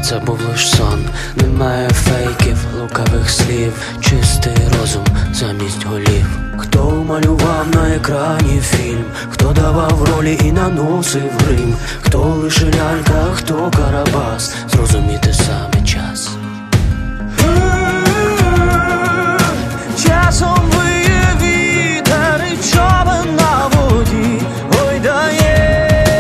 це був лиш сон. Немає фейків, лукавих слів, чистий розум замість голів. Хто малював на екрані фільм, хто давав ролі і наносив грим, хто лише лялька, хто Карабас, зрозуміти саме час. Часом виє вітер і човен на воді гойдає.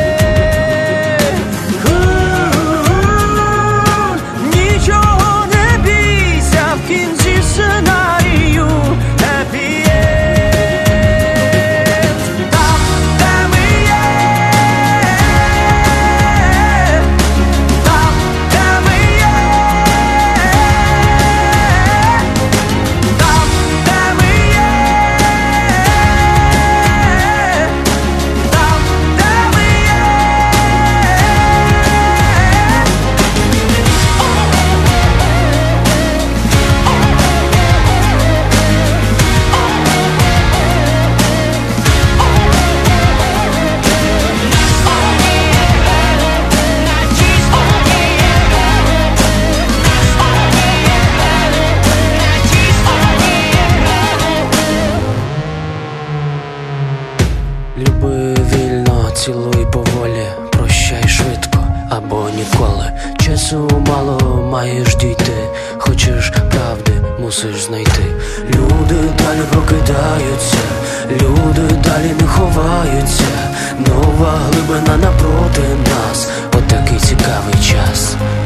Нічого не бійся, в кінці сценарію happy end. Там, де ми є, там, де ми є, там, де ми є, там, де ми є. Люби вільно, цілуй поволі, прощай швидко або ніколи. Часу мало, маєш дійти, хочеш правди, мусиш знайти. Люди далі прокидаються, люди далі не ховаються. Нова глибина напроти нас, отакий цікавий час.